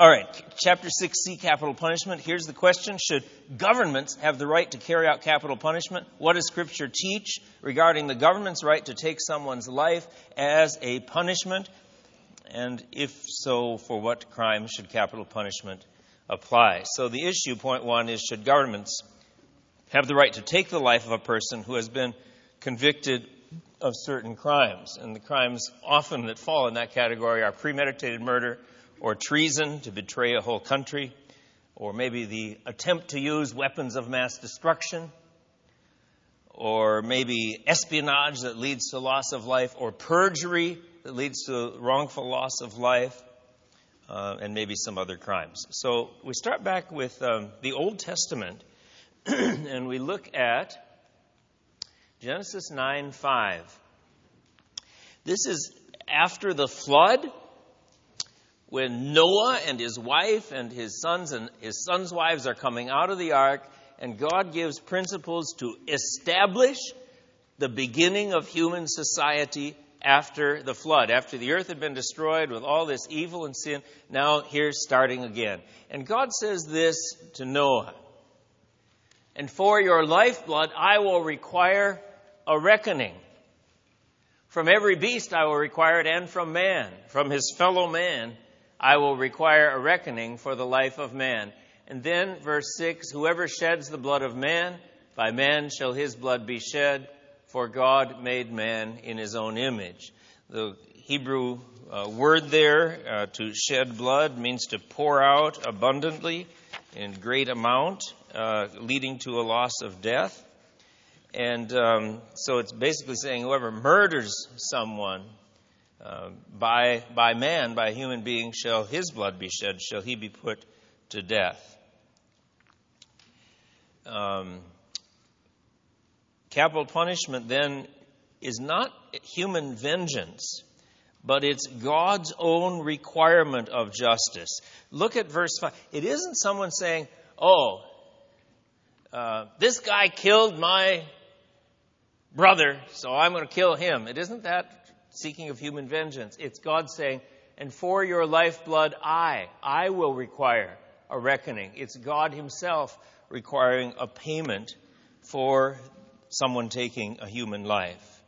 All right, Chapter 6C, capital punishment. Here's the question. Should governments have the right to carry out capital punishment? What does Scripture teach regarding the government's right to take someone's life as a punishment? And if so, for what crime should capital punishment apply? So the issue, point one, is should governments have the right to take the life of a person who has been convicted of certain crimes? And the crimes often that fall in that category are premeditated murder, or treason to betray a whole country, or maybe the attempt to use weapons of mass destruction, or maybe espionage that leads to loss of life, or perjury that leads to wrongful loss of life, and maybe some other crimes. So we start back with the Old Testament, and we look at Genesis 9:5. This is after the flood, when Noah and his wife and his sons' wives are coming out of the ark, and God gives principles to establish the beginning of human society after the flood. After the earth had been destroyed with all this evil and sin, now here's starting again. And God says this to Noah: "And for your lifeblood I will require a reckoning. From every beast I will require it, and from man, from his fellow man, I will require a reckoning for the life of man." And then, verse 6, "Whoever sheds the blood of man, by man shall his blood be shed, for God made man in his own image." The Hebrew word there, to shed blood, means to pour out abundantly in great amount, leading to a loss of death. And so it's basically saying whoever murders someone by man, by a human being, shall his blood be shed, shall he be put to death. Capital punishment then is not human vengeance, but it's God's own requirement of justice. Look at verse 5. It isn't someone saying, this guy killed my brother, so I'm going to kill him. It isn't that seeking of human vengeance. It's God saying, "And for your lifeblood, I will require a reckoning." It's God himself requiring a payment for someone taking a human life.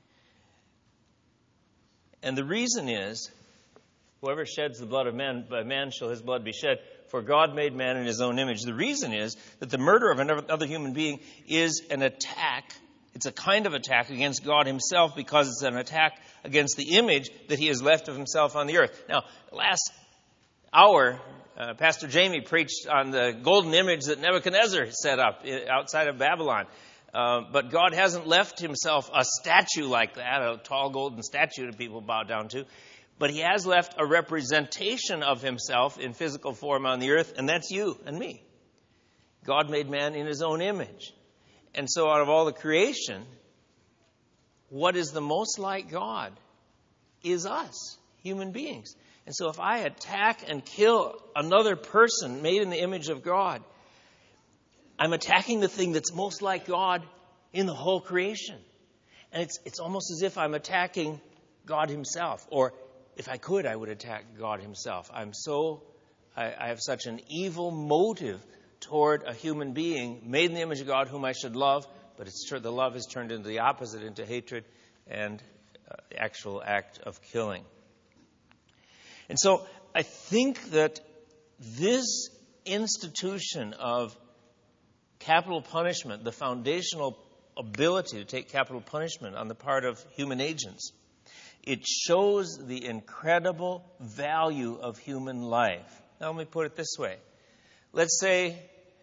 And the reason is, whoever sheds the blood of man, by man shall his blood be shed, for God made man in his own image. The reason is that the murder of another human being is an attack. It's a kind of attack against God himself, because it's an attack against the image that he has left of himself on the earth. Now, last hour, Pastor Jamie preached on the golden image that Nebuchadnezzar set up outside of Babylon. But God hasn't left himself a statue like that, a tall golden statue that people bow down to. But he has left a representation of himself in physical form on the earth, and that's you and me. God made man in his own image. And so out of all the creation, what is the most like God is us, human beings. And so if I attack and kill another person made in the image of God, I'm attacking the thing that's most like God in the whole creation. And it's almost as if I'm attacking God himself. Or if I could, I would attack God himself. I have such an evil motive toward a human being made in the image of God whom I should love, but the love is turned into the opposite, into hatred and the actual act of killing. And so I think that this institution of capital punishment, the foundational ability to take capital punishment on the part of human agents, it shows the incredible value of human life. Now let me put it this way. Let's say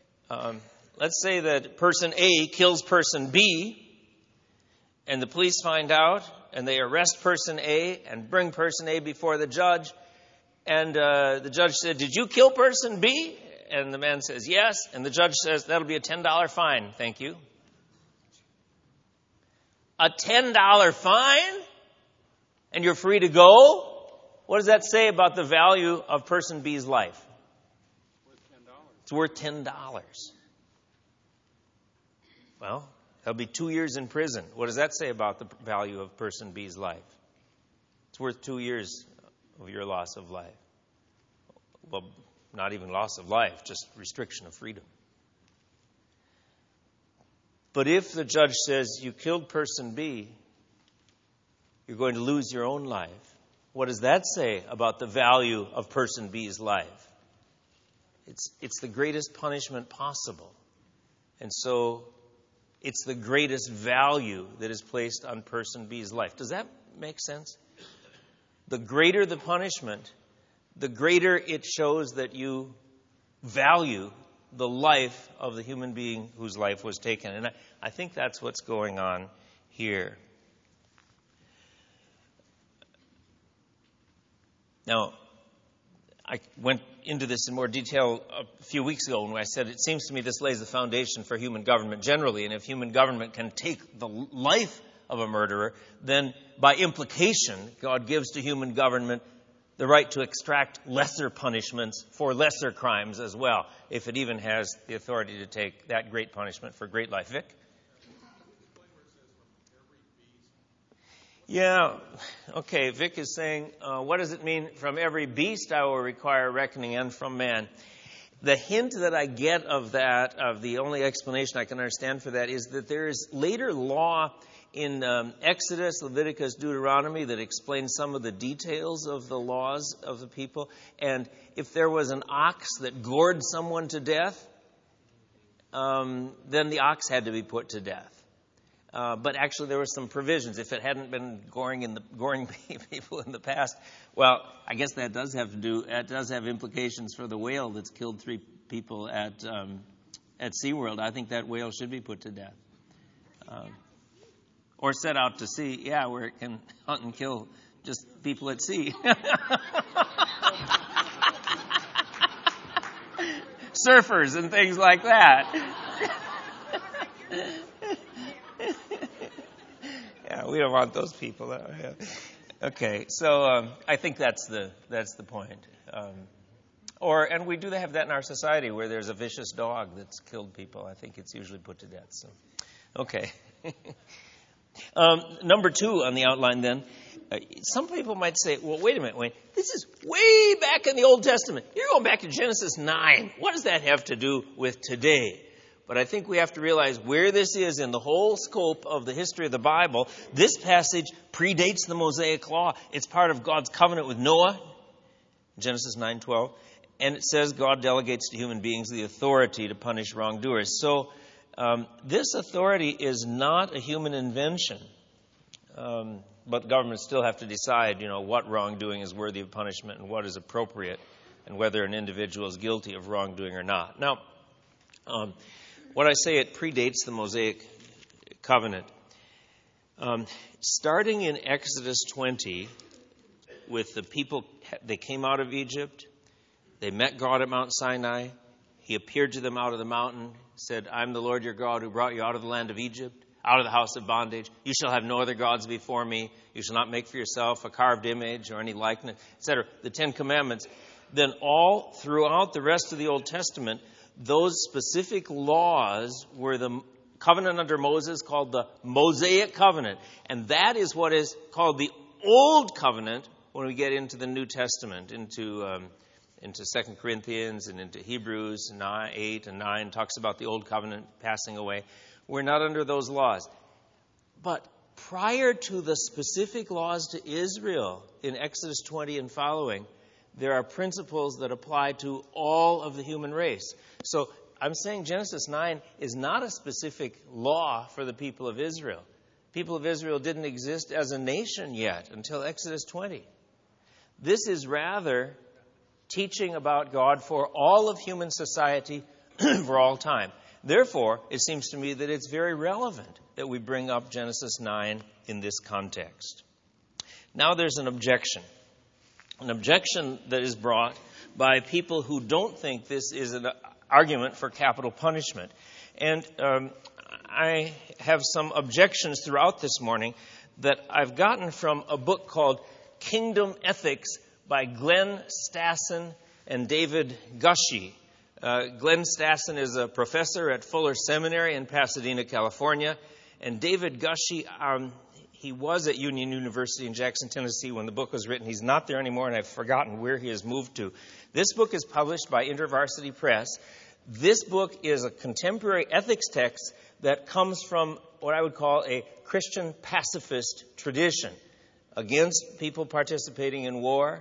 that person A kills person B, and the police find out, and they arrest person A and bring person A before the judge. And the judge said, "Did you kill person B?" And the man says, "Yes." And the judge says, "That'll be a $10 fine, thank you." A $10 fine? And you're free to go? What does that say about the value of person B's life? It's worth $10. Well, that'll be 2 years in prison. What does that say about the value of person B's life? It's worth 2 years of your loss of life. well, not even loss of life, just restriction of freedom. But if the judge says you killed person B, you're going to lose your own life, what does that say about the value of person B's life? It's the greatest punishment possible. And so it's the greatest value that is placed on person B's life. Does that make sense? The greater the punishment, the greater it shows that you value the life of the human being whose life was taken. And I think that's what's going on here. Now, I went into this in more detail a few weeks ago when I said it seems to me this lays the foundation for human government generally. And if human government can take the life of a murderer, then by implication, God gives to human government the right to extract lesser punishments for lesser crimes as well, if it even has the authority to take that great punishment for great life. Vic? Yeah, okay, Vic is saying, what does it mean, from every beast I will require reckoning, and from man? The hint that I get of that, of the only explanation I can understand for that, is that there is later law in Exodus, Leviticus, Deuteronomy that explains some of the details of the laws of the people. And if there was an ox that gored someone to death, then the ox had to be put to death. But actually there were some provisions. If it hadn't been goring people in the past, well, I guess that does have implications for the whale that's killed 3 people at SeaWorld. I think that whale should be put to death. Or set out to sea, yeah, where it can hunt and kill just people at sea. Surfers and things like that. Yeah, we don't want those people. Yeah. Okay, so I think that's the point. And we do have that in our society where there's a vicious dog that's killed people. I think it's usually put to death. So, okay. Number 2 on the outline then. Some people might say, well, wait a minute, Wayne. This is way back in the Old Testament. You're going back to Genesis 9. What does that have to do with today? But I think we have to realize where this is in the whole scope of the history of the Bible. This passage predates the Mosaic Law. It's part of God's covenant with Noah, Genesis 9:12. And it says God delegates to human beings the authority to punish wrongdoers. So this authority is not a human invention, but governments still have to decide, what wrongdoing is worthy of punishment and what is appropriate, and whether an individual is guilty of wrongdoing or not. Now, when I say it predates the Mosaic covenant, starting in Exodus 20, with the people, they came out of Egypt, they met God at Mount Sinai, He appeared to them out of the mountain, said, I'm the Lord your God who brought you out of the land of Egypt, out of the house of bondage. You shall have no other gods before me. You shall not make for yourself a carved image or any likeness, etc. The 10 Commandments. Then all throughout the rest of the Old Testament, those specific laws were the covenant under Moses called the Mosaic covenant. And that is what is called the Old Covenant when we get into the New Testament, into 2 Corinthians and into Hebrews 8 and 9, talks about the Old Covenant passing away. We're not under those laws. But prior to the specific laws to Israel in Exodus 20 and following, there are principles that apply to all of the human race. So I'm saying Genesis 9 is not a specific law for the people of Israel. People of Israel didn't exist as a nation yet until Exodus 20. This is rather teaching about God for all of human society for all time. Therefore, it seems to me that it's very relevant that we bring up Genesis 9 in this context. Now there's an objection that is brought by people who don't think this is an argument for capital punishment. And I have some objections throughout this morning that I've gotten from a book called Kingdom Ethics by Glenn Stassen and David Gushee. Glenn Stassen is a professor at Fuller Seminary in Pasadena, California. And David Gushee, He was at Union University in Jackson, Tennessee when the book was written. He's not there anymore, and I've forgotten where he has moved to. This book is published by InterVarsity Press. This book is a contemporary ethics text that comes from what I would call a Christian pacifist tradition against people participating in war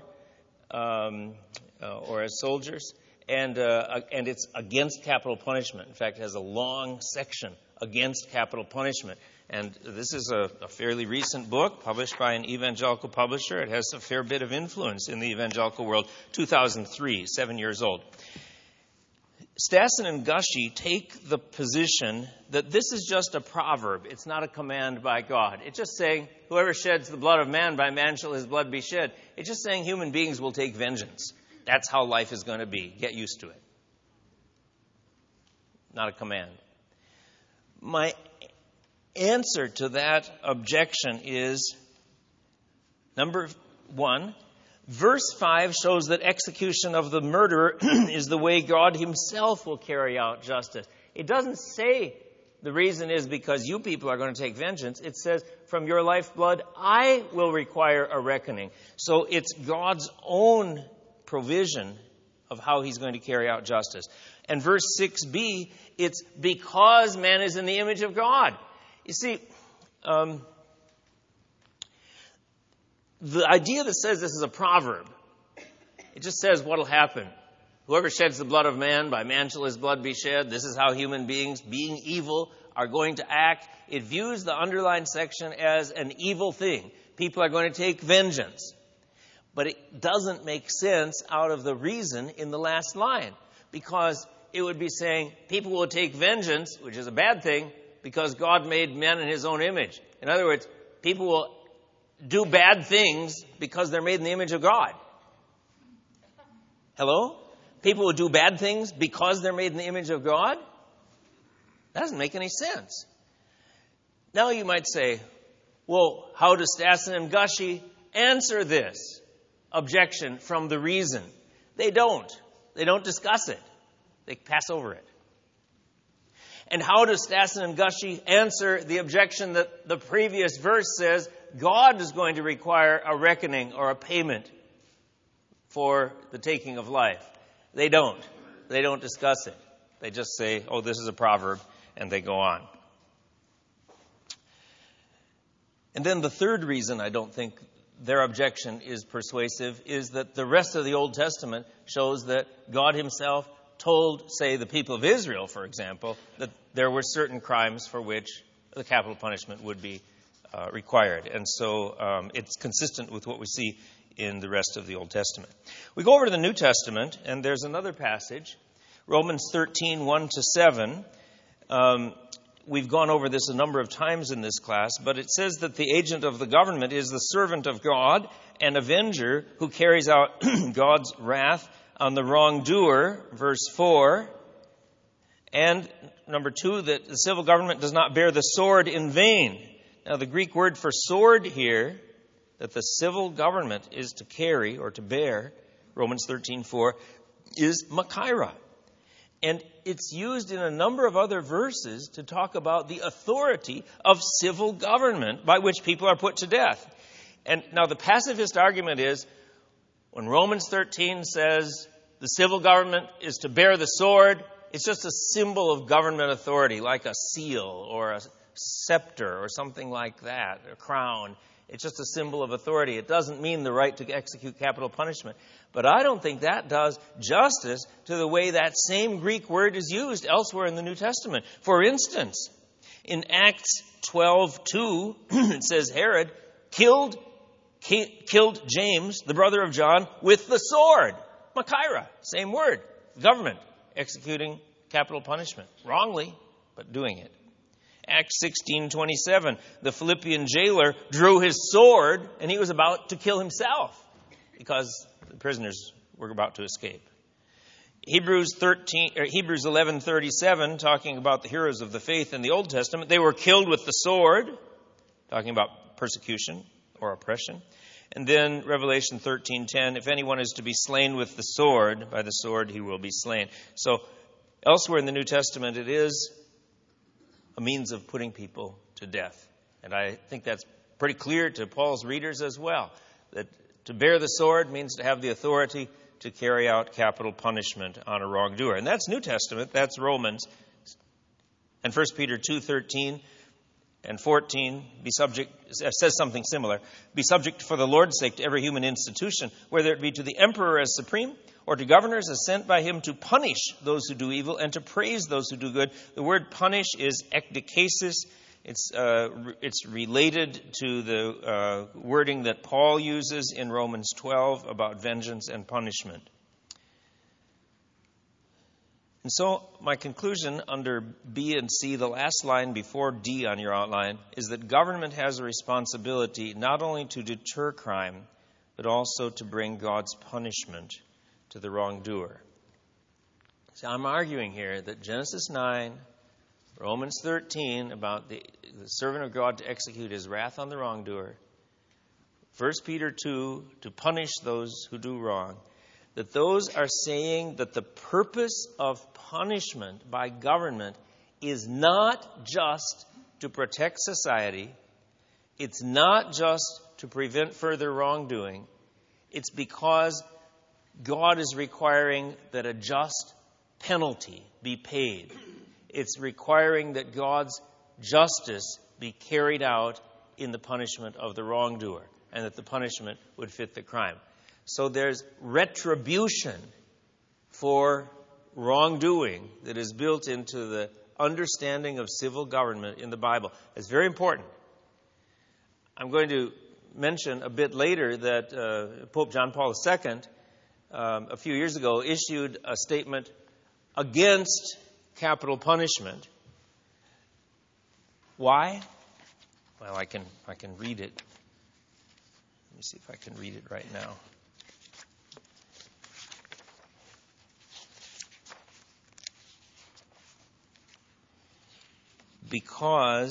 or as soldiers, and it's against capital punishment. In fact, it has a long section against capital punishment. And this is a fairly recent book published by an evangelical publisher. It has a fair bit of influence in the evangelical world. 2003, 7 years old. Stassen and Gushee take the position that this is just a proverb. It's not a command by God. It's just saying, whoever sheds the blood of man, by man shall his blood be shed. It's just saying human beings will take vengeance. That's how life is going to be. Get used to it. Not a command. My answer to that objection is, number one, verse 5 shows that execution of the murderer is the way God himself will carry out justice. It doesn't say the reason is because you people are going to take vengeance. It says, from your lifeblood, I will require a reckoning. So it's God's own provision of how he's going to carry out justice. And verse 6b, it's because man is in the image of God. You see, the idea that says this is a proverb, it just says what will happen. Whoever sheds the blood of man, by man shall his blood be shed. This is how human beings, being evil, are going to act. It views the underlined section as an evil thing. People are going to take vengeance. But it doesn't make sense out of the reason in the last line, because it would be saying people will take vengeance, which is a bad thing, because God made men in his own image. In other words, people will do bad things because they're made in the image of God. Hello? People will do bad things because they're made in the image of God? That doesn't make any sense. Now you might say, well, how does Stassen and Gushee answer this objection from the reason? They don't. They don't discuss it. They pass over it. And how does Stassen and Gushee answer the objection that the previous verse says God is going to require a reckoning or a payment for the taking of life? They don't. They don't discuss it. They just say, oh, this is a proverb, and they go on. And then the third reason I don't think their objection is persuasive is that the rest of the Old Testament shows that God himself told, say, the people of Israel, for example, that there were certain crimes for which the capital punishment would be required. And so it's consistent with what we see in the rest of the Old Testament. We go over to the New Testament, and there's another passage, Romans 13, 1-7. We've gone over this a number of times in this class, but it says that the agent of the government is the servant of God, an avenger who carries out God's wrath on the wrongdoer, verse 4. And number 2, that the civil government does not bear the sword in vain. Now, the Greek word for sword here, that the civil government is to carry or to bear, Romans 13:4, is Machaira. And it's used in a number of other verses to talk about the authority of civil government by which people are put to death. And now the pacifist argument is, when Romans 13 says the civil government is to bear the sword, it's just a symbol of government authority, like a seal or a scepter or something like that, a crown. It's just a symbol of authority. It doesn't mean the right to execute capital punishment. But I don't think that does justice to the way that same Greek word is used elsewhere in the New Testament. For instance, in Acts 12:2, it says Herod killed James, the brother of John, with the sword. Machaira, same word. Government executing capital punishment. Wrongly, but doing it. Acts 16:27, the Philippian jailer drew his sword and he was about to kill himself because the prisoners were about to escape. Hebrews 11:37, talking about the heroes of the faith in the Old Testament, they were killed with the sword, talking about persecution or oppression. And then Revelation 13:10, if anyone is to be slain with the sword, by the sword he will be slain. So elsewhere in the New Testament, it is a means of putting people to death. And I think that's pretty clear to Paul's readers as well, that to bear the sword means to have the authority to carry out capital punishment on a wrongdoer. And that's New Testament, that's Romans. And 1 Peter 2:13 and 14 says something similar. Be subject for the Lord's sake to every human institution, whether it be to the emperor as supreme, or to governors as sent by him to punish those who do evil and to praise those who do good. The word punish is ekdikesis. It's related to the wording that Paul uses in Romans 12 about vengeance and punishment. And so my conclusion under B and C, the last line before D on your outline, is that government has a responsibility not only to deter crime, but also to bring God's punishment to the wrongdoer. So I'm arguing here that Genesis 9, Romans 13, about the servant of God to execute his wrath on the wrongdoer, 1 Peter 2, to punish those who do wrong, that those are saying that the purpose of punishment by government is not just to protect society, it's not just to prevent further wrongdoing, it's because God is requiring that a just penalty be paid. It's requiring that God's justice be carried out in the punishment of the wrongdoer, and that the punishment would fit the crime. So there's retribution for wrongdoing that is built into the understanding of civil government in the Bible. It's very important. I'm going to mention a bit later that Pope John Paul II, a few years ago, issued a statement against capital punishment. Why? Well, I can read it. Let me see if I can read it right now. Because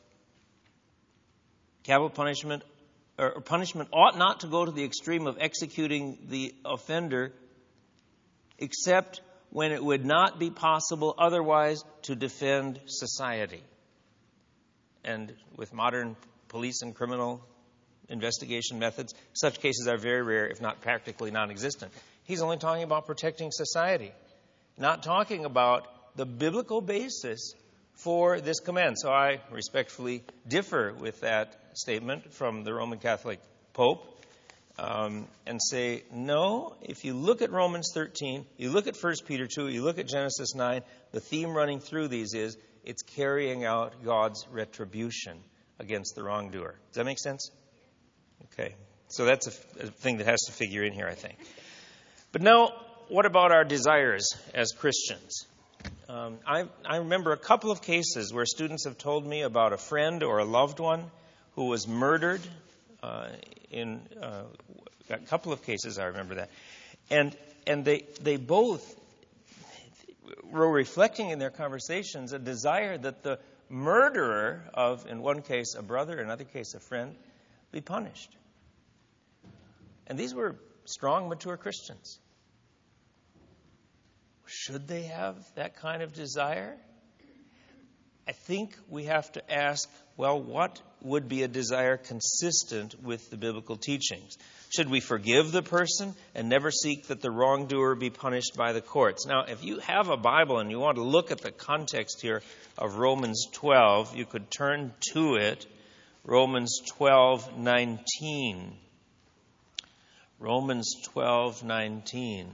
capital punishment or punishment ought not to go to the extreme of executing the offender, except when it would not be possible otherwise to defend society. And with modern police and criminal investigation methods, such cases are very rare, if not practically non-existent. He's only talking about protecting society, not talking about the biblical basis for this command. So I respectfully differ with that statement from the Roman Catholic Pope and say, no, if you look at Romans 13, you look at 1 Peter 2, you look at Genesis 9, the theme running through these is it's carrying out God's retribution against the wrongdoer. Does that make sense? Okay. So that's a thing that has to figure in here, I think. But now, what about our desires as Christians? I remember a couple of cases where students have told me about a friend or a loved one who was murdered. In a couple of cases, I remember that. And they both were reflecting in their conversations a desire that the murderer of, in one case, a brother, in another case, a friend, be punished. And these were strong, mature Christians. Should they have that kind of desire? I think we have to ask, well, what would be a desire consistent with the biblical teachings? Should we forgive the person and never seek that the wrongdoer be punished by the courts? Now, if you have a Bible and you want to look at the context here of Romans 12, you could turn to it, Romans 12:19. Romans 12:19.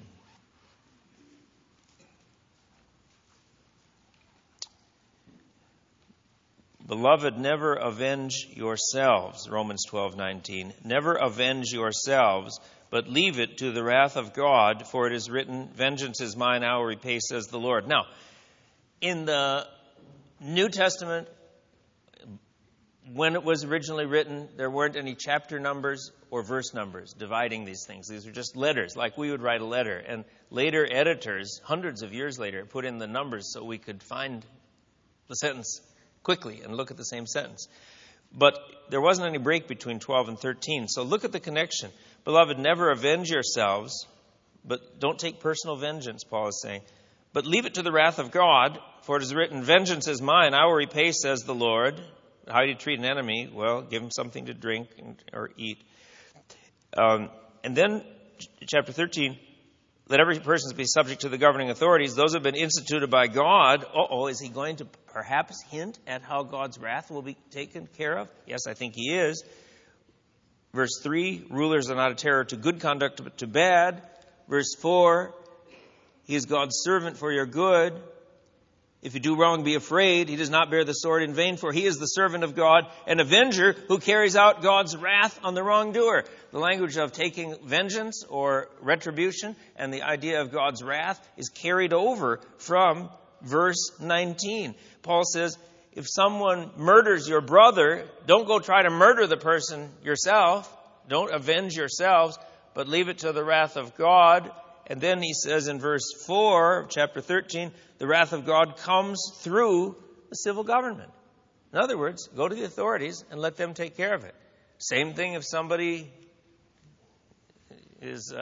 Beloved, never avenge yourselves, Romans 12:19. Never avenge yourselves, but leave it to the wrath of God, for it is written, vengeance is mine, I will repay, says the Lord. Now, in the New Testament, when it was originally written, there weren't any chapter numbers or verse numbers dividing these things. These were just letters, like we would write a letter. And later editors, hundreds of years later, put in the numbers so we could find the sentence quickly and look at the same sentence. But there wasn't any break between 12 and 13. So look at the connection. Beloved, never avenge yourselves, but don't take personal vengeance, Paul is saying. But leave it to the wrath of God, for it is written, vengeance is mine, I will repay, says the Lord. how do you treat an enemy? Well, give him something to drink or eat. And then, chapter 13, let every person be subject to the governing authorities. Those have been instituted by God. Is he going to perhaps hint at how God's wrath will be taken care of? Yes, I think he is. Verse 3, rulers are not a terror to good conduct, but to bad. Verse 4, he is God's servant for your good. If you do wrong, be afraid. He does not bear the sword in vain, for he is the servant of God, an avenger who carries out God's wrath on the wrongdoer. The language of taking vengeance or retribution and the idea of God's wrath is carried over from verse 19. Paul says, if someone murders your brother, don't go try to murder the person yourself. Don't avenge yourselves, but leave it to the wrath of God. And then he says in verse 4 of chapter 13, the wrath of God comes through the civil government. In other words, go to the authorities and let them take care of it. Same thing if somebody is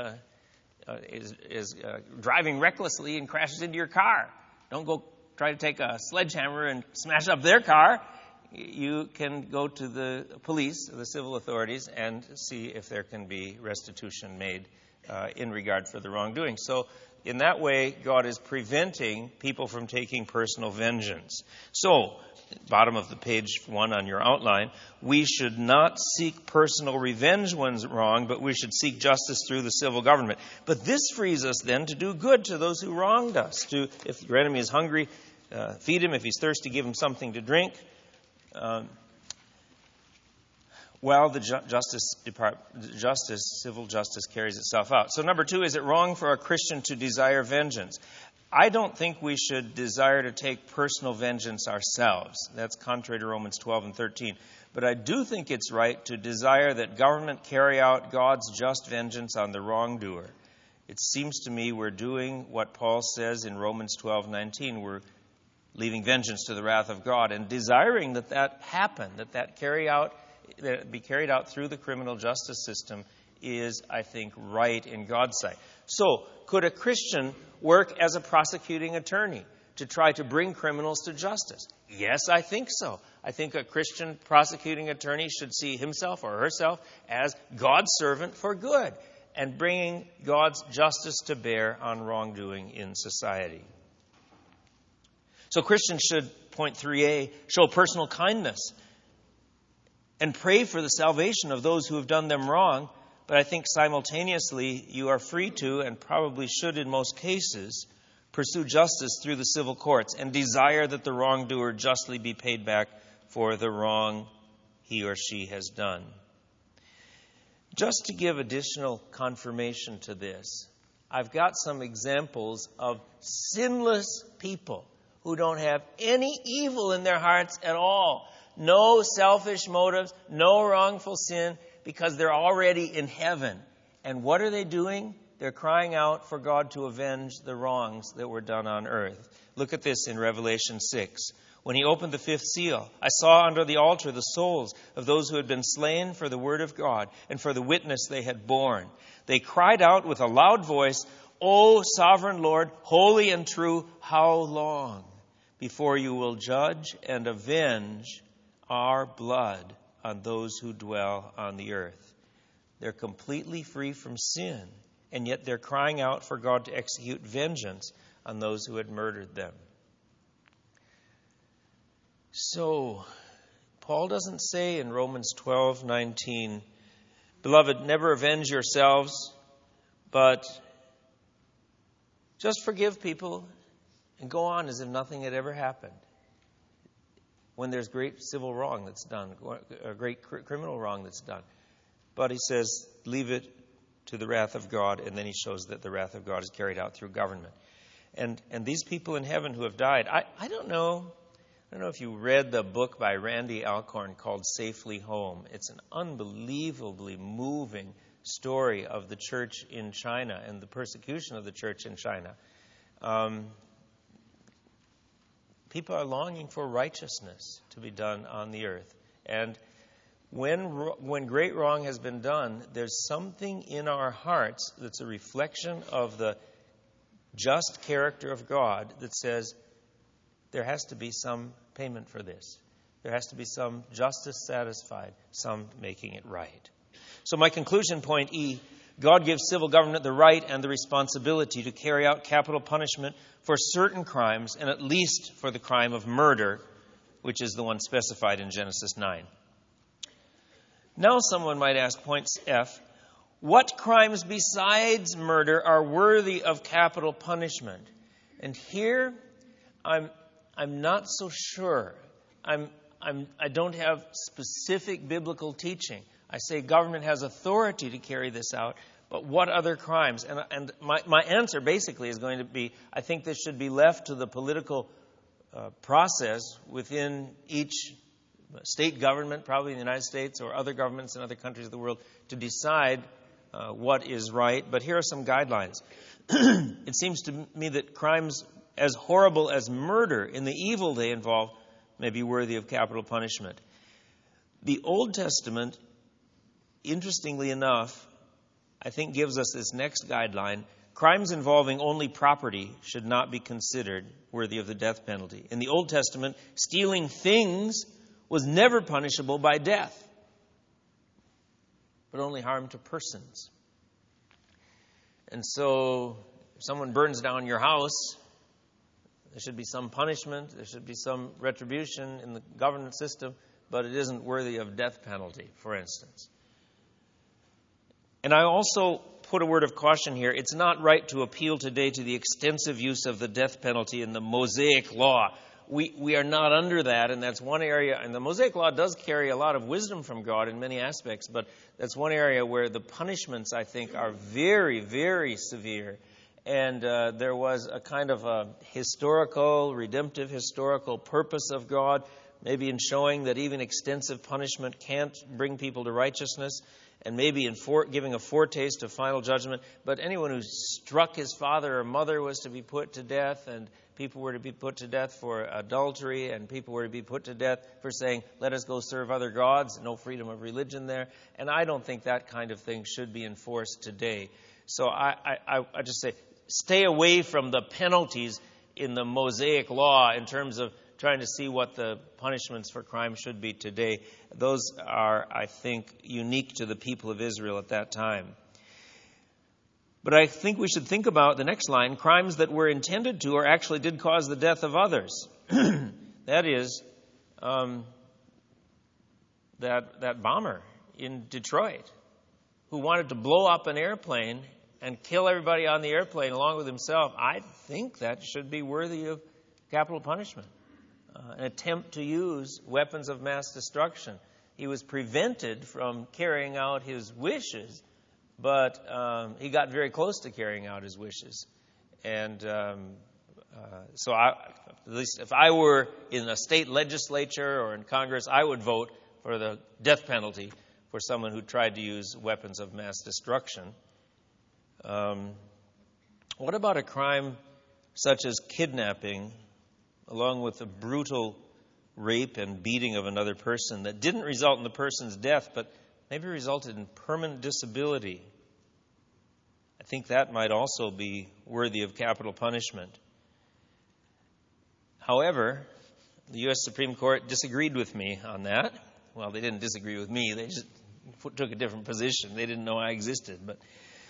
driving recklessly and crashes into your car. Don't go try to take a sledgehammer and smash up their car. You can go to the police, the civil authorities, and see if there can be restitution made in regard for the wrongdoing. So in that way, God is preventing people from taking personal vengeance. So, bottom of the page 1 on your outline, we should not seek personal revenge when wrong, but we should seek justice through the civil government. But this frees us then to do good to those who wronged us. If your enemy is hungry, feed him. If he's thirsty, give him something to drink. Well, the civil justice carries itself out. So number 2, is it wrong for a Christian to desire vengeance? I don't think we should desire to take personal vengeance ourselves. That's contrary to Romans 12 and 13. But I do think it's right to desire that government carry out God's just vengeance on the wrongdoer. It seems to me we're doing what Paul says in Romans 12:19. We're leaving vengeance to the wrath of God and desiring that happen, that be carried out through the criminal justice system is, I think, right in God's sight. So, could a Christian work as a prosecuting attorney to try to bring criminals to justice? Yes, I think so. I think a Christian prosecuting attorney should see himself or herself as God's servant for good and bringing God's justice to bear on wrongdoing in society. So Christians should, point 3a, show personal kindness and pray for the salvation of those who have done them wrong. But I think simultaneously you are free to, and probably should in most cases, pursue justice through the civil courts and desire that the wrongdoer justly be paid back for the wrong he or she has done. Just to give additional confirmation to this, I've got some examples of sinless people who don't have any evil in their hearts at all. No selfish motives, no wrongful sin, because they're already in heaven. And what are they doing? They're crying out for God to avenge the wrongs that were done on earth. Look at this in Revelation 6. When he opened the 5th seal, I saw under the altar the souls of those who had been slain for the word of God and for the witness they had borne. They cried out with a loud voice, O sovereign Lord, holy and true, how long before you will judge and avenge our blood on those who dwell on the earth? They're completely free from sin, and yet they're crying out for God to execute vengeance on those who had murdered them. So, Paul doesn't say in Romans 12:19, Beloved, never avenge yourselves, but just forgive people and go on as if nothing had ever happened. When there's great civil wrong that's done, or great criminal wrong that's done. But he says, leave it to the wrath of God, and then he shows that the wrath of God is carried out through government. And these people in heaven who have died, I don't know if you read the book by Randy Alcorn called Safely Home. It's an unbelievably moving story of the church in China and the persecution of the church in China. People are longing for righteousness to be done on the earth. And when great wrong has been done, there's something in our hearts that's a reflection of the just character of God that says there has to be some payment for this. There has to be some justice satisfied, some making it right. So my conclusion point E, God gives civil government the right and the responsibility to carry out capital punishment for certain crimes, and at least for the crime of murder, which is the one specified in Genesis 9. Now someone might ask, point F, what crimes besides murder are worthy of capital punishment? And here, I'm not so sure. I don't have specific biblical teaching. I say government has authority to carry this out, but what other crimes? And my answer basically is going to be, I think this should be left to the political process within each state government, probably in the United States or other governments in other countries of the world, to decide what is right. But here are some guidelines. It seems to me that crimes as horrible as murder in the evil they involve may be worthy of capital punishment. The Old Testament, interestingly enough, I think gives us this next guideline. Crimes involving only property should not be considered worthy of the death penalty. In the Old Testament, stealing things was never punishable by death, but only harm to persons. And so, if someone burns down your house, there should be some punishment, there should be some retribution in the government system, but it isn't worthy of death penalty, for instance. And I also put a word of caution here. It's not right to appeal today to the extensive use of the death penalty in the Mosaic Law. We are not under that, and that's one area. And the Mosaic Law does carry a lot of wisdom from God in many aspects, but that's one area where the punishments, I think, are very, very severe. And there was a kind of a redemptive historical purpose of God, maybe in showing that even extensive punishment can't bring people to righteousness, and maybe in giving a foretaste of final judgment. But anyone who struck his father or mother was to be put to death, and people were to be put to death for adultery, and people were to be put to death for saying, let us go serve other gods, no freedom of religion there. And I don't think that kind of thing should be enforced today. So I just say, stay away from the penalties in the Mosaic Law in terms of trying to see what the punishments for crime should be today. Those are, I think, unique to the people of Israel at that time. But I think we should think about the next line, crimes that were intended to or actually did cause the death of others. That is, that bomber in Detroit who wanted to blow up an airplane and kill everybody on the airplane along with himself. I think that should be worthy of capital punishment. An attempt to use weapons of mass destruction. He was prevented from carrying out his wishes, but he got very close to carrying out his wishes. And so at least if I were in a state legislature or in Congress, I would vote for the death penalty for someone who tried to use weapons of mass destruction. What about a crime such as kidnapping, along with the brutal rape and beating of another person that didn't result in the person's death, but maybe resulted in permanent disability? I think that might also be worthy of capital punishment. However, the U.S. Supreme Court disagreed with me on that. Well, they didn't disagree with me. They just took a different position. They didn't know I existed. But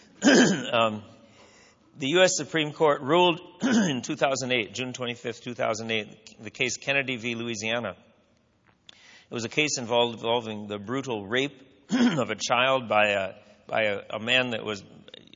the U.S. Supreme Court ruled in 2008, June 25th, 2008, the case Kennedy v. Louisiana. It was a case involving the brutal rape of a child by a man that was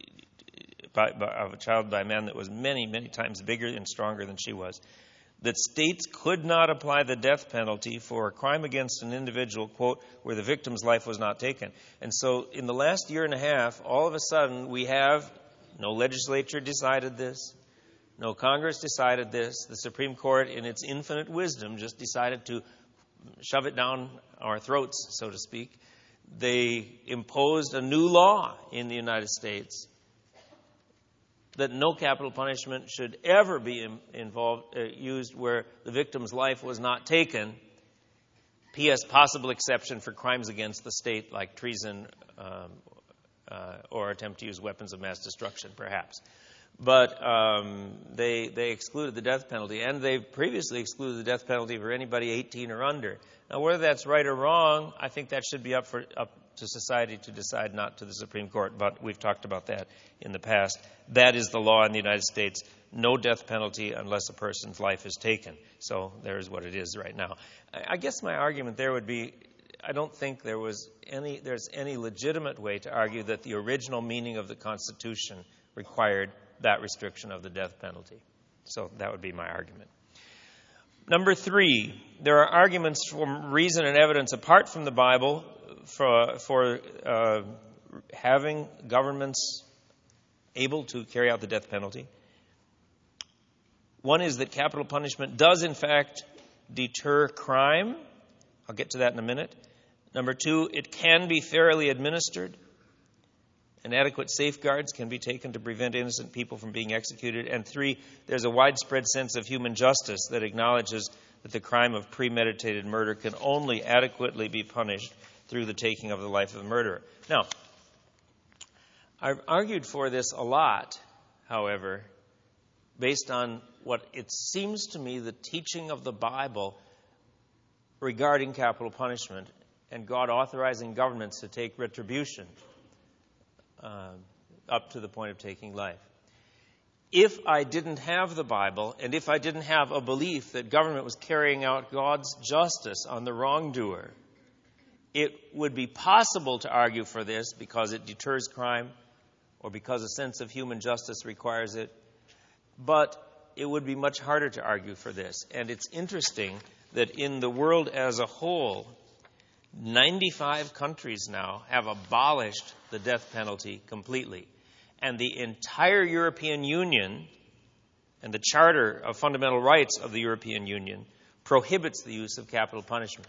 many, many times bigger and stronger than she was. That states could not apply the death penalty for a crime against an individual, quote, where the victim's life was not taken. And so in the last year and a half, all of a sudden we have no legislature decided this. No Congress decided this. The Supreme Court, in its infinite wisdom, just decided to shove it down our throats, so to speak. They imposed a new law in the United States that no capital punishment should ever be used where the victim's life was not taken. P.S. Possible exception for crimes against the state like treason or attempt to use weapons of mass destruction, perhaps. But they excluded the death penalty, and they previously excluded the death penalty for anybody 18 or under. Now, whether that's right or wrong, I think that should be up to society to decide, not to the Supreme Court. But we've talked about that in the past. That is the law in the United States. No death penalty unless a person's life is taken. So there's what it is right now. I guess my argument there would be, I don't think there's any legitimate way to argue that the original meaning of the Constitution required that restriction of the death penalty. So that would be my argument. Number 3, there are arguments from reason and evidence apart from the Bible for having governments able to carry out the death penalty. One is that capital punishment does, in fact, deter crime. I'll get to that in a minute. Number 2, it can be fairly administered, and adequate safeguards can be taken to prevent innocent people from being executed. And 3, there's a widespread sense of human justice that acknowledges that the crime of premeditated murder can only adequately be punished through the taking of the life of the murderer. Now, I've argued for this a lot, however, based on what it seems to me the teaching of the Bible regarding capital punishment and God authorizing governments to take retribution up to the point of taking life. If I didn't have the Bible, and if I didn't have a belief that government was carrying out God's justice on the wrongdoer, it would be possible to argue for this because it deters crime or because a sense of human justice requires it. But it would be much harder to argue for this. And it's interesting that in the world as a whole, 95 countries now have abolished the death penalty completely. And the entire European Union and the Charter of Fundamental Rights of the European Union prohibits the use of capital punishment.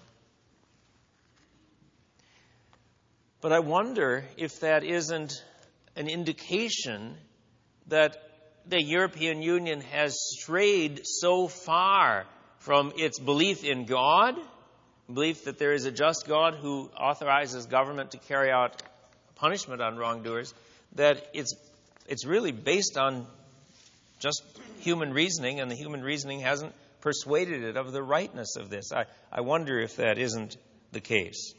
But I wonder if that isn't an indication that the European Union has strayed so far from its belief in God, belief that there is a just God who authorizes government to carry out punishment on wrongdoers, that it's really based on just human reasoning, and the human reasoning hasn't persuaded it of the rightness of this. I wonder if that isn't the case.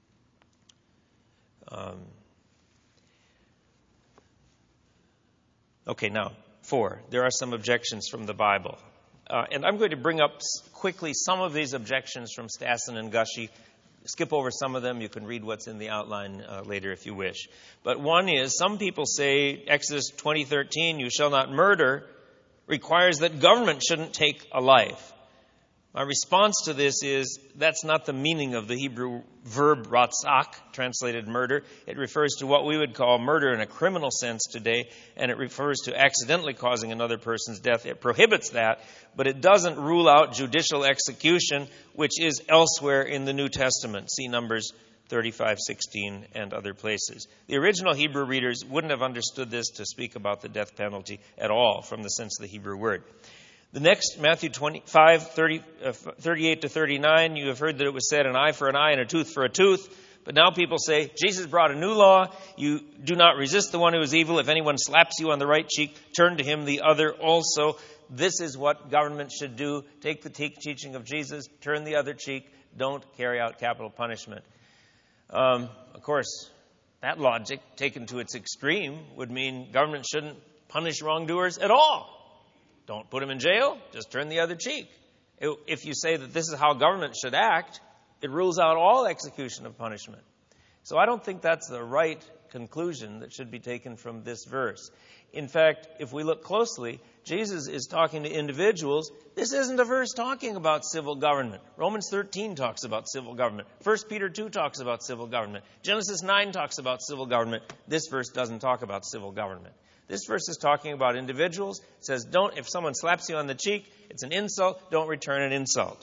Okay, now, 4. There are some objections from the Bible. And I'm going to bring up quickly some of these objections from Stassen and Gushee. Skip over some of them. You can read what's in the outline later if you wish. But one is, some people say Exodus 20:13, you shall not murder, requires that government shouldn't take a life. My response to this is, that's not the meaning of the Hebrew verb ratzak, translated murder. It refers to what we would call murder in a criminal sense today, and it refers to accidentally causing another person's death. It prohibits that, but it doesn't rule out judicial execution, which is elsewhere in the New Testament. See Numbers 35:16 and other places. The original Hebrew readers wouldn't have understood this to speak about the death penalty at all from the sense of the Hebrew word. The next, Matthew 38 to 39, you have heard that it was said, an eye for an eye and a tooth for a tooth. But now people say, Jesus brought a new law. You do not resist the one who is evil. If anyone slaps you on the right cheek, turn to him the other also. This is what government should do. Take the teaching of Jesus, turn the other cheek. Don't carry out capital punishment. Of course, that logic, taken to its extreme, would mean government shouldn't punish wrongdoers at all. Don't put them in jail, just turn the other cheek. If you say that this is how government should act, it rules out all execution of punishment. So I don't think that's the right conclusion that should be taken from this verse. In fact, if we look closely, Jesus is talking to individuals. This isn't a verse talking about civil government. Romans 13 talks about civil government. 1 Peter 2 talks about civil government. Genesis 9 talks about civil government. This verse doesn't talk about civil government. This verse is talking about individuals. It says, if someone slaps you on the cheek, it's an insult, don't return an insult.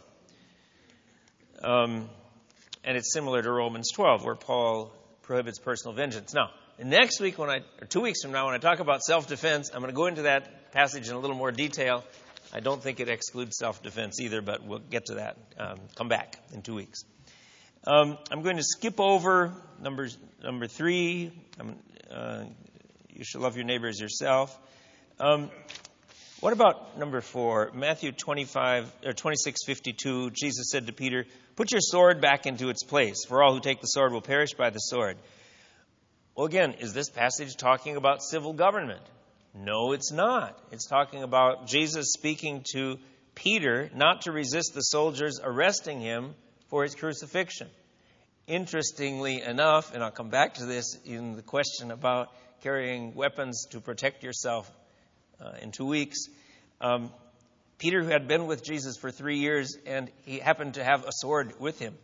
And it's similar to Romans 12, where Paul prohibits personal vengeance. Now, next week, or 2 weeks from now, when I talk about self-defense, I'm going to go into that passage in a little more detail. I don't think it excludes self-defense either, but we'll get to that. Come back in 2 weeks. I'm going to skip over number 3. You should love your neighbor as yourself. What about number 4? Matthew 26:52, Jesus said to Peter, "Put your sword back into its place, for all who take the sword will perish by the sword." Well, again, is this passage talking about civil government? No, it's not. It's talking about Jesus speaking to Peter not to resist the soldiers arresting him for his crucifixion. Interestingly enough, and I'll come back to this in the question about carrying weapons to protect yourself in 2 weeks, Peter, who had been with Jesus for 3 years, and he happened to have a sword with him.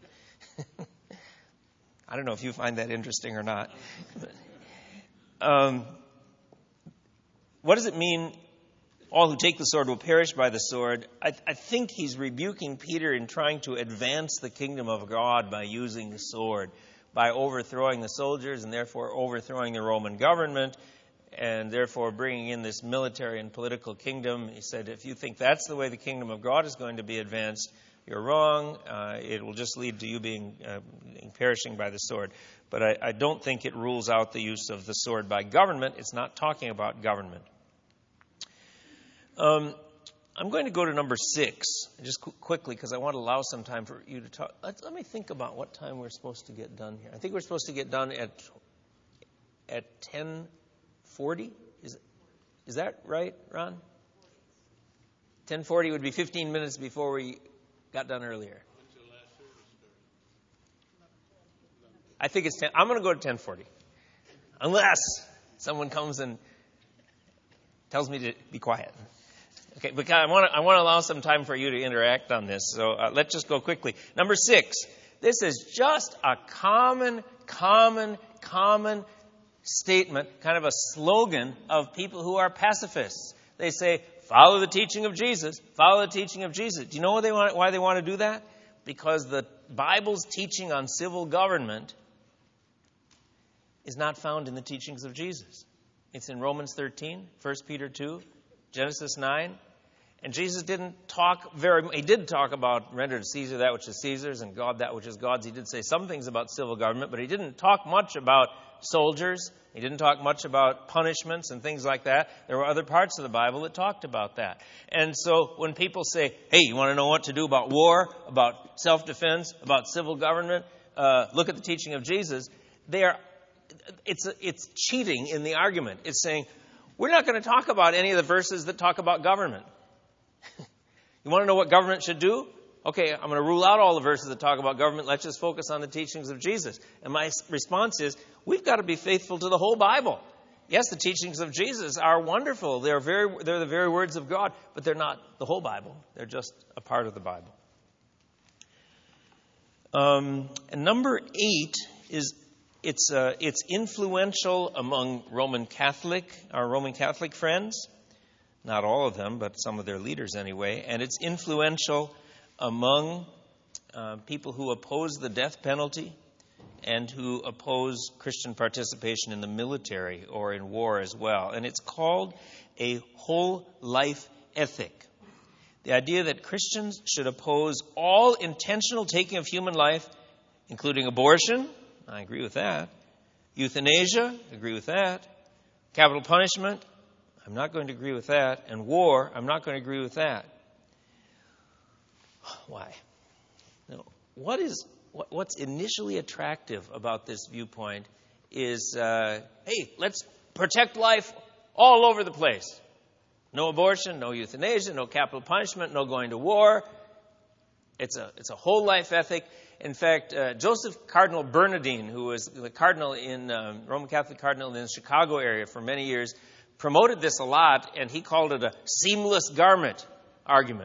I don't know if you find that interesting or not. What does it mean, all who take the sword will perish by the sword? I think he's rebuking Peter in trying to advance the kingdom of God by using the sword, by overthrowing the soldiers and therefore overthrowing the Roman government and therefore bringing in this military and political kingdom. He said, if you think that's the way the kingdom of God is going to be advanced, you're wrong. It will just lead to you being perishing by the sword. But I don't think it rules out the use of the sword by government. It's not talking about government. I'm going to go to number 6, just quickly, because I want to allow some time for you to talk. Let me think about what time we're supposed to get done here. I think we're supposed to get done at 10:40. Is that right, Ron? 10:40 would be 15 minutes before we got done earlier. I think it's 10. I'm going to go to 10:40, unless someone comes and tells me to be quiet. Okay, because I want to allow some time for you to interact on this. So let's just go quickly. Number 6. This is just a common statement, kind of a slogan of people who are pacifists. They say, follow the teaching of Jesus. Follow the teaching of Jesus. Do you know why they want to do that? Because the Bible's teaching on civil government is not found in the teachings of Jesus. It's in Romans 13, 1 Peter 2, Genesis 9. And Jesus didn't talk he did talk about render to Caesar that which is Caesar's and God that which is God's. He did say some things about civil government, but he didn't talk much about soldiers. He didn't talk much about punishments and things like that. There were other parts of the Bible that talked about that. And so when people say, hey, you want to know what to do about war, about self-defense, about civil government, look at the teaching of Jesus, it's cheating in the argument. It's saying, we're not going to talk about any of the verses that talk about government. You want to know what government should do? Okay, I'm going to rule out all the verses that talk about government. Let's just focus on the teachings of Jesus. And my response is, we've got to be faithful to the whole Bible. Yes, the teachings of Jesus are wonderful. They're the very words of God, but they're not the whole Bible. They're just a part of the Bible. And number 8 is it's influential among our Roman Catholic friends. Not all of them, but some of their leaders anyway. And it's influential among people who oppose the death penalty and who oppose Christian participation in the military or in war as well. And it's called a whole life ethic. The idea that Christians should oppose all intentional taking of human life, including abortion, I agree with that. Euthanasia, agree with that. Capital punishment, I'm not going to agree with that. And war, I'm not going to agree with that. Why? No. What's initially attractive about this viewpoint is, hey, let's protect life all over the place. No abortion, no euthanasia, no capital punishment, no going to war. It's a whole life ethic. In fact, Joseph Cardinal Bernardin, who was the cardinal Roman Catholic cardinal in the Chicago area for many years, promoted this a lot, and he called it a seamless garment argument.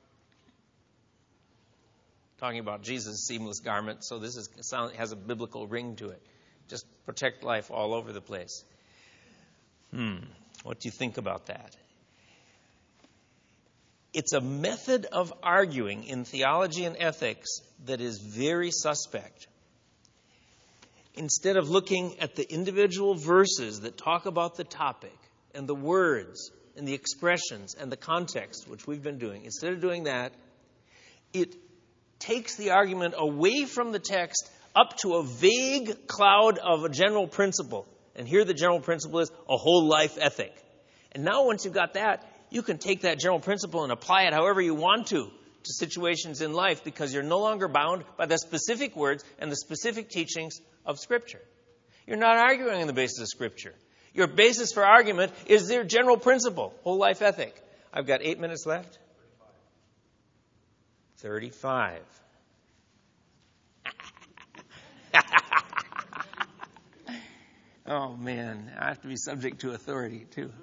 Talking about Jesus' seamless garment, so this has a biblical ring to it. Just protect life all over the place. What do you think about that? It's a method of arguing in theology and ethics that is very suspect. Instead of looking at the individual verses that talk about the topic and the words and the expressions and the context, which we've been doing, instead of doing that, it takes the argument away from the text up to a vague cloud of a general principle. And here the general principle is a whole life ethic. And now once you've got that, you can take that general principle and apply it however you want to situations in life, because you're no longer bound by the specific words and the specific teachings of Scripture. You're not arguing on the basis of Scripture. Your basis for argument is their general principle, whole life ethic. I've got 8 minutes left. 35. Oh, man. I have to be subject to authority, too.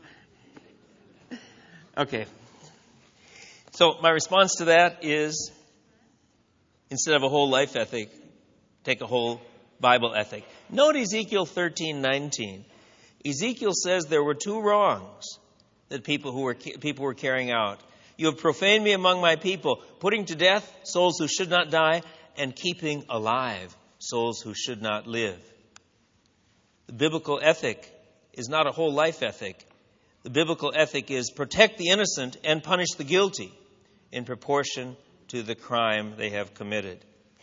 Okay. So my response to that is, instead of a whole life ethic, take a whole Bible ethic. Note Ezekiel 13:19. Ezekiel says there were 2 wrongs that people were carrying out. You have profaned me among my people, putting to death souls who should not die, and keeping alive souls who should not live. The biblical ethic is not a whole life ethic. The biblical ethic is protect the innocent and punish the guilty in proportion to the crime they have committed.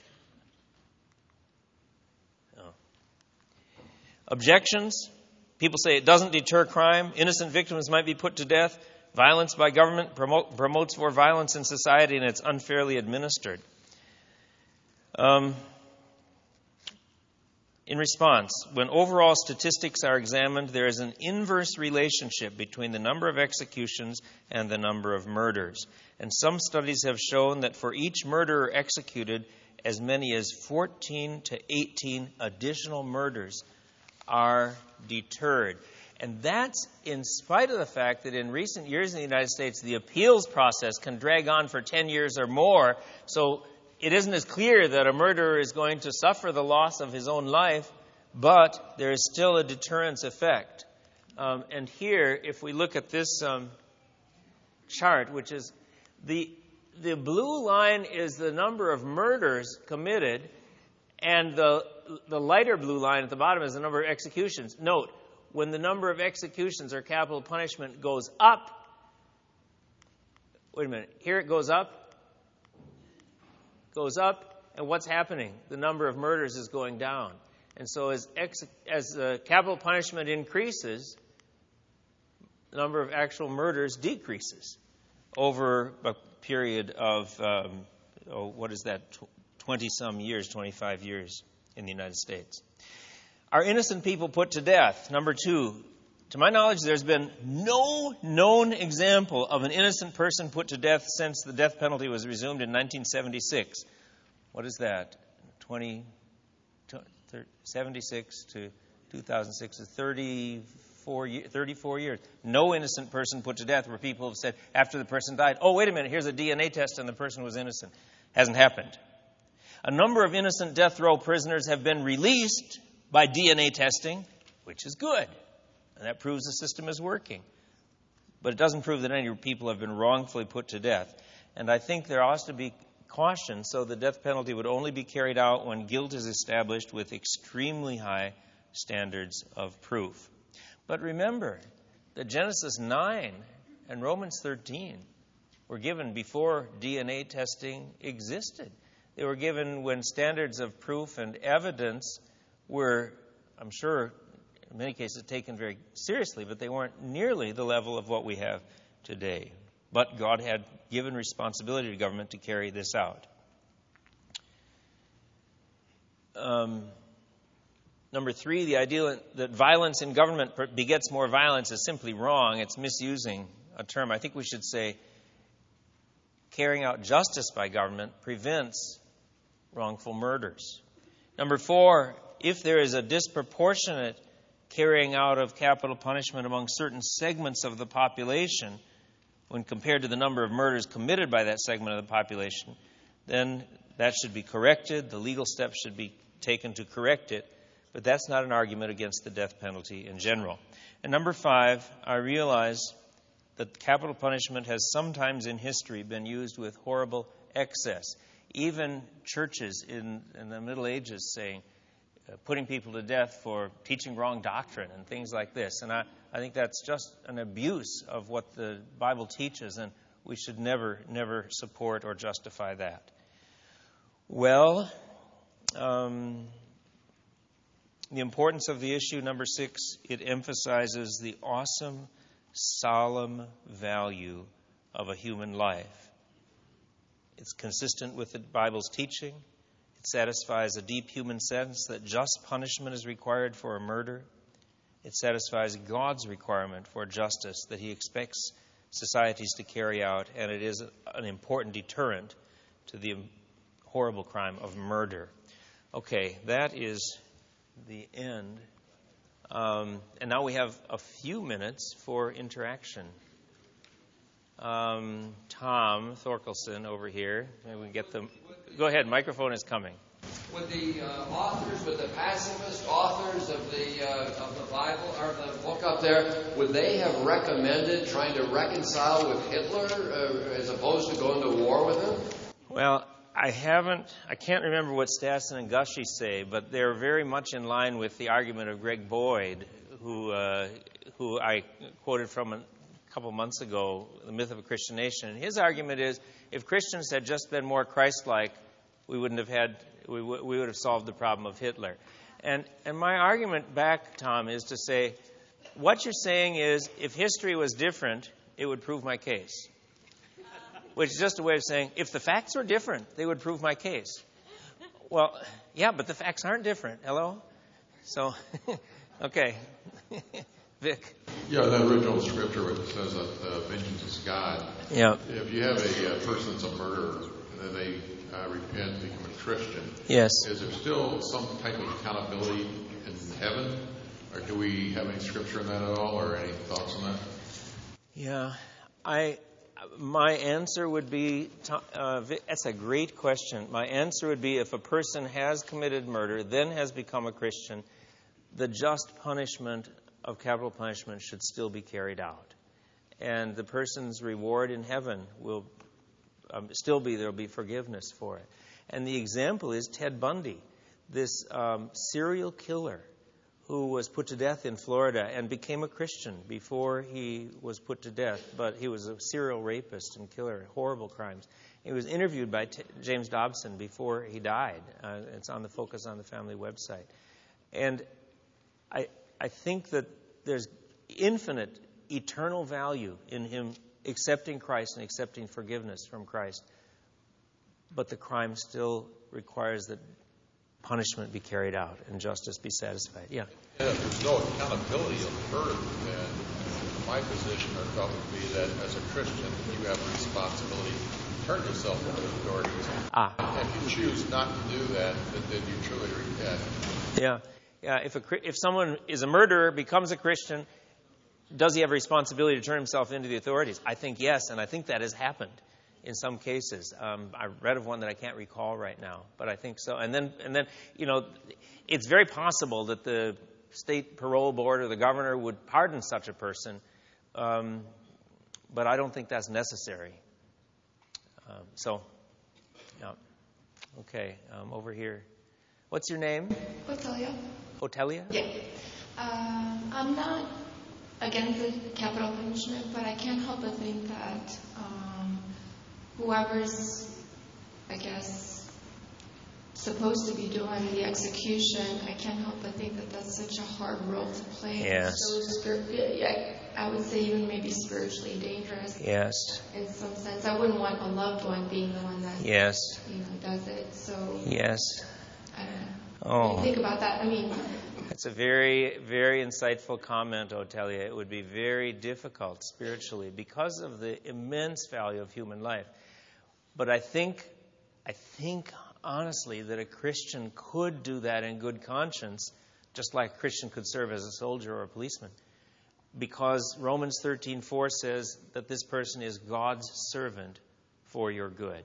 Objections. People say it doesn't deter crime. Innocent victims might be put to death. Violence by government promotes more violence in society, and it's unfairly administered. In response, when overall statistics are examined, there is an inverse relationship between the number of executions and the number of murders. And some studies have shown that for each murderer executed, as many as 14 to 18 additional murders are deterred. And that's in spite of the fact that in recent years in the United States, the appeals process can drag on for 10 years or more. So it isn't as clear that a murderer is going to suffer the loss of his own life, but there is still a deterrence effect. And here, if we look at this chart, which is the blue line is the number of murders committed, and the lighter blue line at the bottom is the number of executions. Note, when the number of executions or capital punishment goes up, wait a minute, here it goes up, and what's happening? The number of murders is going down. And so as capital punishment increases, the number of actual murders decreases over a period of, 20-some years, 25 years in the United States. Are innocent people put to death? Number 2, to my knowledge, there's been no known example of an innocent person put to death since the death penalty was resumed in 1976. What is that? 76 to 2006 is 34 years. No innocent person put to death, where people have said after the person died, oh, wait a minute, here's a DNA test and the person was innocent. Hasn't happened. A number of innocent death row prisoners have been released by DNA testing, which is good. And that proves the system is working. But it doesn't prove that any people have been wrongfully put to death. And I think there ought to be caution, so the death penalty would only be carried out when guilt is established with extremely high standards of proof. But remember that Genesis 9 and Romans 13 were given before DNA testing existed. They were given when standards of proof and evidence were, I'm sure, in many cases taken very seriously, but they weren't nearly the level of what we have today. But God had given responsibility to government to carry this out. Number 3, the idea that violence in government begets more violence is simply wrong. It's misusing a term. I think we should say carrying out justice by government prevents wrongful murders. Number 4, if there is a disproportionate carrying out of capital punishment among certain segments of the population when compared to the number of murders committed by that segment of the population, then that should be corrected. The legal steps should be taken to correct it. But that's not an argument against the death penalty in general. And number 5, I realize that capital punishment has sometimes in history been used with horrible excess. Even churches in the Middle Ages saying, putting people to death for teaching wrong doctrine and things like this. And I think that's just an abuse of what the Bible teaches, and we should never support or justify that. Well, the importance of the issue, number 6, it emphasizes the awesome solemn value of a human life. It's consistent with the Bible's teaching. It satisfies a deep human sense that just punishment is required for a murder. It satisfies God's requirement for justice that He expects societies to carry out, and it is an important deterrent to the horrible crime of murder. Okay, that is the end. And now we have a few minutes for interaction. Tom Thorkelson over here. Maybe we can get them. Go ahead, microphone is coming. Would the pacifist authors of the Bible or the book up there, would they have recommended trying to reconcile with Hitler as opposed to going to war with him? Well, I can't remember what Stassen and Gushee say, but they're very much in line with the argument of Greg Boyd, who I quoted from a couple months ago, The Myth of a Christian Nation. And his argument is, if Christians had just been more Christ-like, we would have solved the problem of Hitler. And my argument back, Tom, is to say, what you're saying is, if history was different, it would prove my case. Which is just a way of saying, if the facts were different, they would prove my case. Well, yeah, but the facts aren't different. Hello? So, okay. Vic. Yeah, that original scripture where it says that vengeance is God. Yeah. If you have a person that's a murderer, and then they repent and become a Christian, yes, is there still some type of accountability in heaven? Or do we have any scripture in that at all, or any thoughts on that? Yeah, my answer would be, that's a great question. My answer would be, if a person has committed murder, then has become a Christian, the just punishment of capital punishment should still be carried out. And the person's reward in heaven will still be, there will be forgiveness for it. And the example is Ted Bundy, this serial killer who was put to death in Florida and became a Christian before he was put to death. But he was a serial rapist and killer, horrible crimes. He was interviewed by James Dobson before he died. It's on the Focus on the Family website. And I think that there's infinite, eternal value in him accepting Christ and accepting forgiveness from Christ. But the crime still requires that punishment be carried out and justice be satisfied. Yeah. Yeah, if there's no accountability on earth, then my position or thought would be that as a Christian, you have a responsibility to turn yourself over to the authorities. And if you choose not to do that, then you truly repent. Yeah. Yeah. If someone is a murderer, becomes a Christian, does he have a responsibility to turn himself into the authorities? I think yes, and I think that has happened in some cases. I read of one that I can't recall right now, but I think so. And then, it's very possible that the state parole board or the governor would pardon such a person, but I don't think that's necessary. Yeah. Okay, over here. What's your name? Otelia. Otelia? Yeah. I'm not against the capital punishment, but I can't help but think that whoever's, I guess, supposed to be doing the execution, I can't help but think that that's such a hard role to play. Yes. So I would say even maybe spiritually dangerous. Yes. In some sense, I wouldn't want a loved one being the one that yes. Does it. So yes. I don't know. Oh. What do you think about that? That's a very, very insightful comment, Otelia. It would be very difficult spiritually because of the immense value of human life. But I think honestly that a Christian could do that in good conscience, just like a Christian could serve as a soldier or a policeman. Because Romans 13:4 says that this person is God's servant for your good.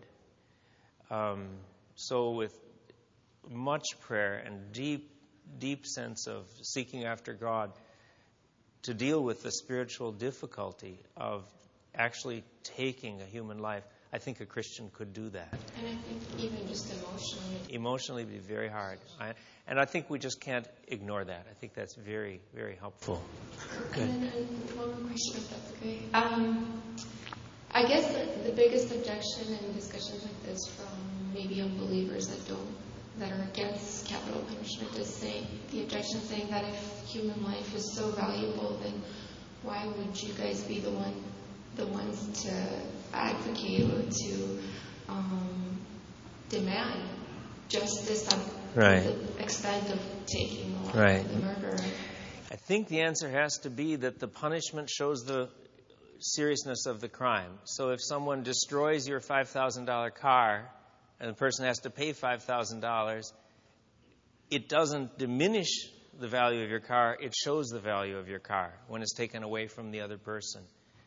So with much prayer and deep sense of seeking after God to deal with the spiritual difficulty of actually taking a human life, I think a Christian could do that. And I think even just emotionally. Emotionally, it would be very hard. And I think we just can't ignore that. I think that's very, very helpful. Good. And then one more question, if that's okay. I guess the biggest objection in discussions like this from maybe unbelievers that are against capital punishment is the objection saying that if human life is so valuable, then why would you guys be the ones to advocate or to demand justice at the extent of taking the life of the murderer? I think the answer has to be that the punishment shows the seriousness of the crime. So if someone destroys your $5,000 car and the person has to pay $5,000, it doesn't diminish the value of your car. It shows the value of your car when it's taken away from the other person.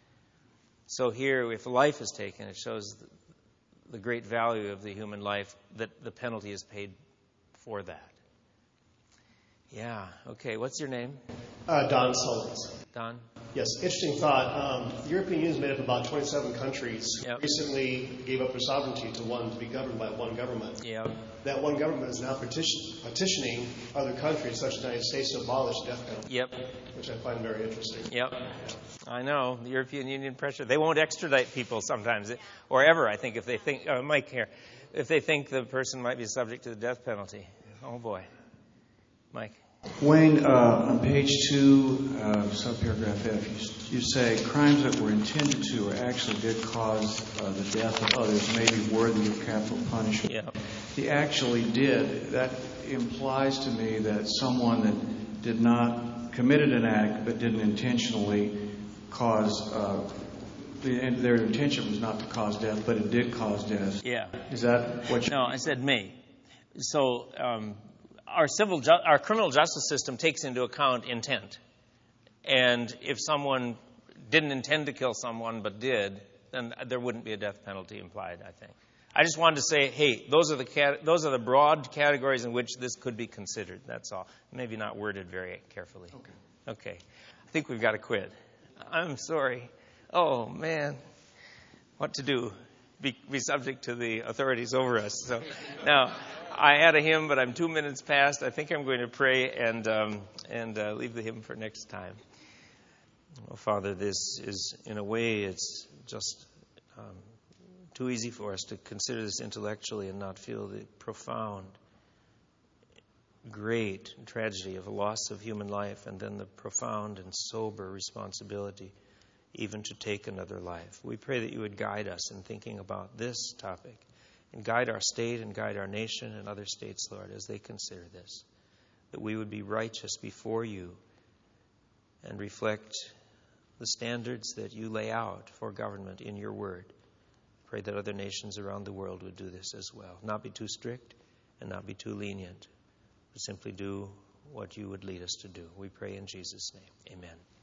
So here, if life is taken, it shows the great value of the human life, that the penalty is paid for that. Yeah. Okay. What's your name? Don Sullins. Don? Yes. Interesting thought. The European Union is made up of about 27 countries. Yep. Recently gave up their sovereignty to be governed by one government. Yep. That one government is now petitioning other countries, such as the United States, to abolish the death penalty. Yep. Which I find very interesting. Yep. I know. The European Union pressure. They won't extradite people sometimes, or ever, I think, if they think, Mike here, if they think the person might be subject to the death penalty. Oh, boy. Mike. Wayne, on page 2, subparagraph F, you say crimes that were intended to or actually did cause the death of others may be worthy of capital punishment. Yeah. He actually did. That implies to me that someone that did not committed an act but didn't intentionally cause their intention was not to cause death, but it did cause death. Yeah. Is that what you... No, I said may. So our criminal justice system takes into account intent. And if someone didn't intend to kill someone but did, then there wouldn't be a death penalty implied, I think. I just wanted to say, hey, those are the broad categories in which this could be considered. That's all. Maybe not worded very carefully. Okay. I think we've got to quit. I'm sorry. Oh, man. What to do? Be subject to the authorities over us. So now, I had a hymn, but I'm 2 minutes past. I think I'm going to pray and leave the hymn for next time. Oh, Father, this is, in a way, it's just too easy for us to consider this intellectually and not feel the profound, great tragedy of a loss of human life, and then the profound and sober responsibility even to take another life. We pray that you would guide us in thinking about this topic and guide our state and guide our nation and other states, Lord, as they consider this, that we would be righteous before you and reflect the standards that you lay out for government in your word. Pray that other nations around the world would do this as well. Not be too strict and not be too lenient, but simply do what you would lead us to do. We pray in Jesus' name. Amen.